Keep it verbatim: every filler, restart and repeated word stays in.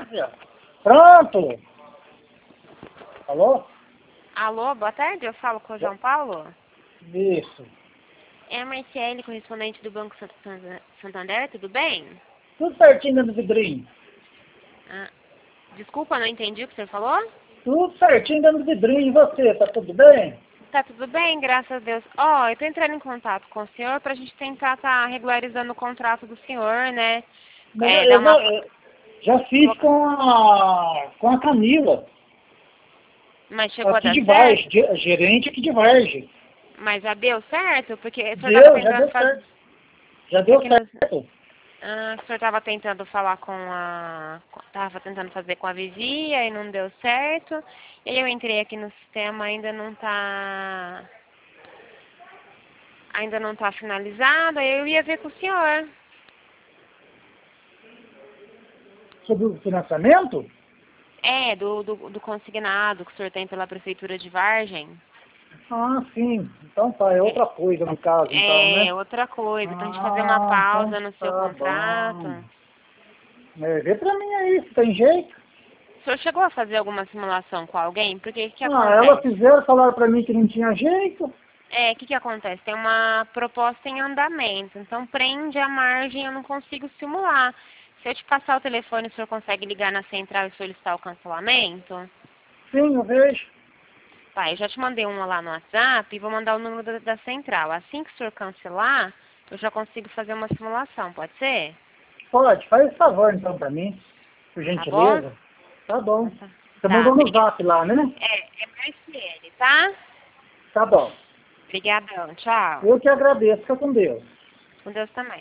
Pronto! Alô? Alô, boa tarde, eu falo com o João Paulo. Isso. É a Marciele, correspondente do Banco Sant- Santander, tudo bem? Tudo certinho dentro do vidrinho. Ah, desculpa, não entendi o que você falou? Tudo certinho dentro do vidrinho. E você, tá tudo bem? Tá tudo bem, graças a Deus. Ó, eu tô entrando em contato com o senhor pra gente tentar tá regularizando o contrato do senhor, né? Mas É, dar eu, uma... já, eu já fiz com a, com a Camila, Mas chegou a aqui dar de certo? Vargem, ge- gerente aqui de Vargem. Mas já deu certo? Porque o senhor tava Deu, já tentando deu fazer... certo. Já deu Porque nos... certo. Ah, o senhor estava tentando falar com a... Estava tentando fazer com a Vivia e não deu certo. E aí eu entrei aqui no sistema, ainda não está... Ainda não está finalizado, aí eu ia ver com o senhor. Sobre o financiamento? É, do, do, do consignado que o senhor tem pela Prefeitura de Vargem. Ah, sim. Então tá, é outra coisa no caso, então, É, né? é outra coisa, pra gente fazer uma Ah, então pausa no seu tá bom. contrato. É, vê pra mim aí, se tem jeito. O senhor chegou a fazer alguma simulação com alguém? Porque o que Ah, elas acontece? fizeram, falaram pra mim que não tinha jeito. É, o que que acontece? Tem uma proposta em andamento, então prende a margem, eu não consigo simular. Se eu te passar o telefone, o senhor consegue ligar na central e solicitar o cancelamento? Sim, eu vejo. Tá, eu já te mandei uma lá no WhatsApp e vou mandar o número da, da central. Assim que o senhor cancelar, eu já consigo fazer uma simulação, pode ser? Pode, faz esse favor então pra mim, por Tá bom? gentileza. Tá bom. Então tá. Você Tá, mandou no obrigada. zap lá, né? É, é Marciele, tá? Tá bom. Obrigadão, tchau. Eu que agradeço, fica com Deus. Com Deus também.